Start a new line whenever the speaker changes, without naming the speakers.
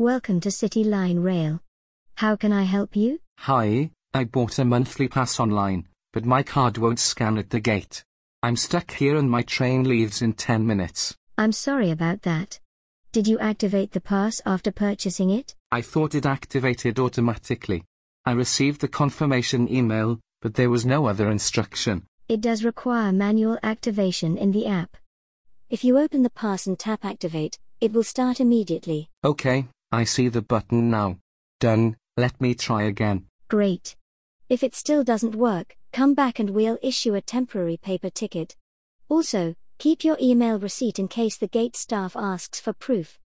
Welcome to City Line Rail. How can I help you?
Hi, I bought a monthly pass online, but my card won't scan at the gate. I'm stuck here and my train leaves in 10 minutes.
I'm sorry about that. Did you activate the pass after purchasing it?
I thought it activated automatically. I received the confirmation email, but there was no other instruction.
It does require manual activation in the app. If you open the pass and tap Activate, it will start immediately.
Okay, I see the button now. Done, let me try again.
Great. If it still doesn't work, come back and we'll issue a temporary paper ticket. Also, keep your email receipt in case the gate staff asks for proof.